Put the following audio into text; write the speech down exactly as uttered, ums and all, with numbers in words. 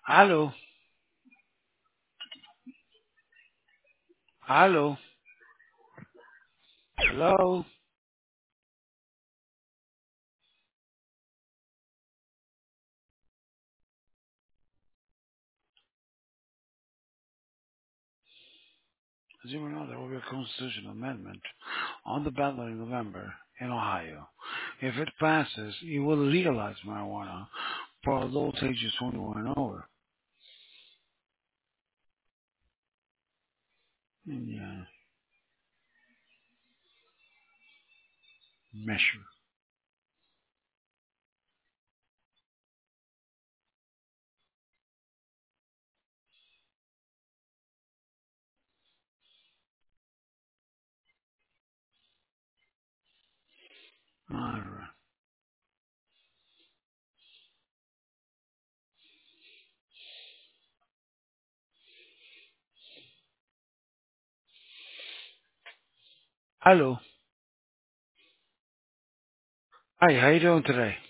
Aló, aló, hello. As you know, there will be a constitutional amendment on the ballot in November in Ohio. If it passes, it will legalize marijuana for adults ages twenty-one and over. Yeah, measure. All right. Hello. Hi, how you doing today?